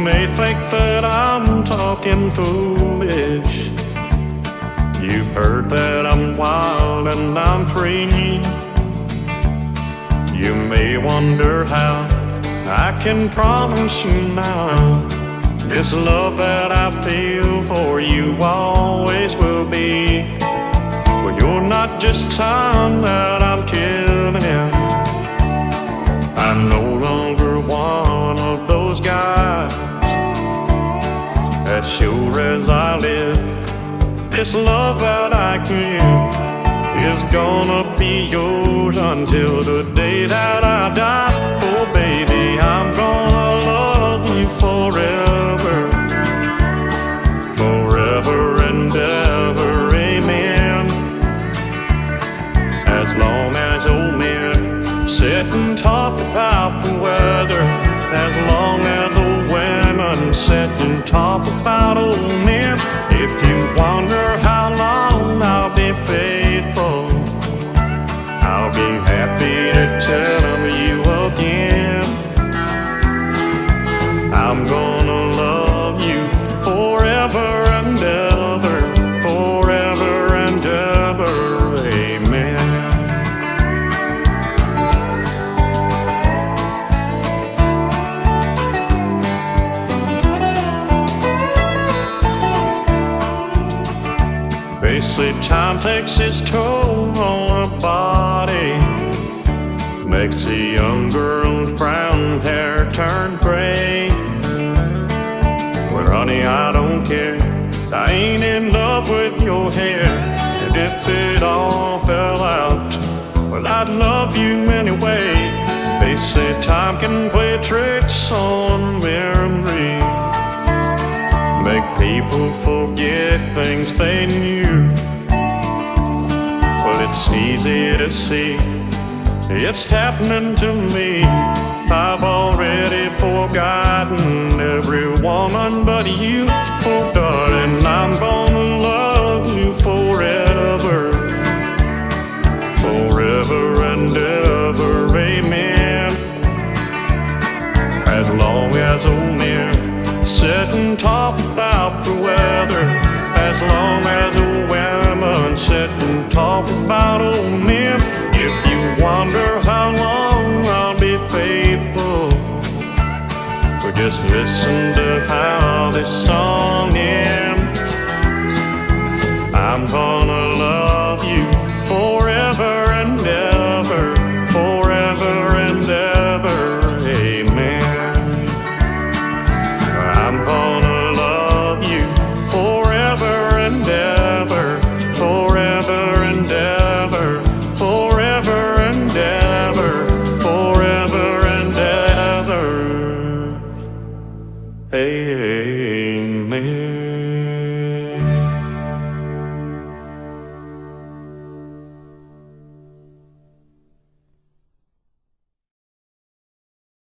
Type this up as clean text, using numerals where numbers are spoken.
may think that I'm talking foolish. You've heard that I'm wild and I'm free. You may wonder how I can promise you now this love that I feel for you always will be. Well, you're not just time that I'm killing. I'm no longer one of those guys. As sure as I live, this love that I give is gonna be yours until the day that I die. Oh baby, I'm gonna love you forever, forever and ever, amen. As long as old men sit and talk about the weather, as long as old women sit and talk about old men. If you wonder how long I'll be faithful, I'll be happy to tell you again. I'm gonna love you forever and ever, forever and ever, amen. They say time takes its toll on a body, makes a young girl's brown hair turn gray. Well, honey, I don't care, I ain't in love with your hair. And if it all fell out, well, I'd love you anyway. They say time can play tricks on memory, make people forget things they knew. Well, it's easy to see, it's happening to me. I've already forgotten every woman but you. Oh darling, I'm gonna love you forever, forever and ever, amen. As long as old men sit and talk about the weather, as long as old women sit and talk about old men. If you wonder how long I'll be faithful, well, just listen